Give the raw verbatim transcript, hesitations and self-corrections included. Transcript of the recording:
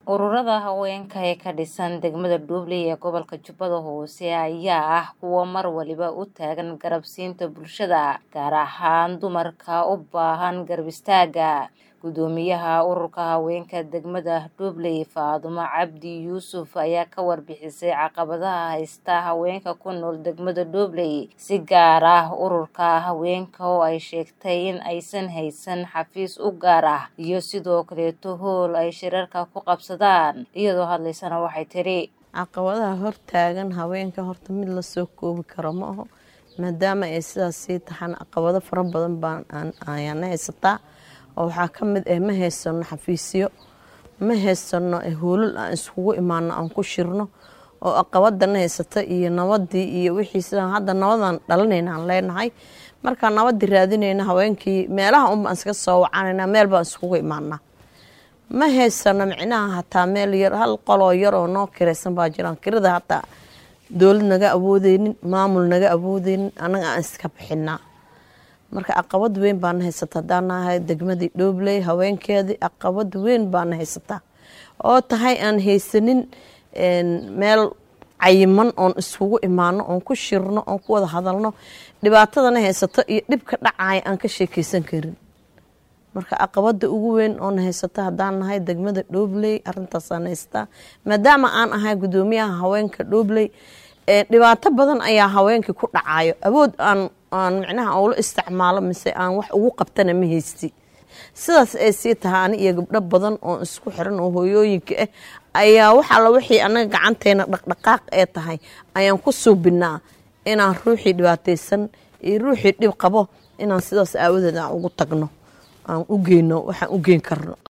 Ururada haweenka ee ka dhisan degmada Dhuubley ee gobolka Jubbada Hoose ayaa ah kuwo mar waliba u taagan garab siinta bulshada, gaar ahaan dumarka u baahan garab istaaga. Gudoomiyaha ururka haweenka degmada Dhuubley, Faadumo Cabdi Yuusuf, ayaa ka warbixisay caqabadaha haysta haweenka ku nool degmada Dhuubley, si gaar ah ururka haweenka oo ay sheegtay in aysan haysan xafiis u gaar ah iyo sidoo kaleeto hool ay shirarka ku qabsadaan. Iyadoo hadlaysana waxay tiri: caqabadaha hortaagan haweenka horta mid la soo koobi karo ma aha, maadaama ay sidaas sii taxan caqabado fara badan baan ayaan haysataa. oo waxaa ka mid ah ma haysano xafiisyo, ma haysano hoolal aan iskugu imaano aan ku shirno, oo caqabadana haysata iyo nabadii iyo wixii sidaan hadda nabadan dhalanayna aan leenahay. marka nabadii raadinayna haweenkii meelaha un baan iska soo wacanayna, meel baan iskugu imaanaa. ma haysano micnaha hataa meel yar hal qoloo yar oo noo kiraysan baa jiraan, kirada hataa dowlad naga awoodeynin, maamul naga awoodeynin, anaga aan iska bixinaa. marka caqabad weyn baan haysataa hadaan nahay degmadii Dhuubley haweenkeedii, caqabad weyn baan haysataa oo tahay aan haysanin meel cayiman oon isugu imaano, oon ku shirno, oon ku wada hadalno, dhibaatadana haysato iyo dhibka dhacaya aan ka sheekeysan karin. marka caqabada ugu weyn oon haysata hadaan nahay degmada Dhuubley arintaasaan haystaa, maadaama aan ahay gudoomiyaha haweenka Dhuubley. dhibaato badan ayaa haweenka ku dhacayo, awood aan aan micnaha oo la isticmaalo mise aan wax ugu qabtana ma haysti. sidaas ay sii tahaan iyo gabdho badan oo isku xiran oo hooyooyinka ah ayaa waxa la wixii anaga gacanteena dhaqdhaqaaq ee tahay ayaan ku suubinaa inaan ruuxii dhibaataysan iyo ruuxii dhib qabo inaan sidaas aawadeed aan ugu tagno, aan u geyno waxaan u geyn karno.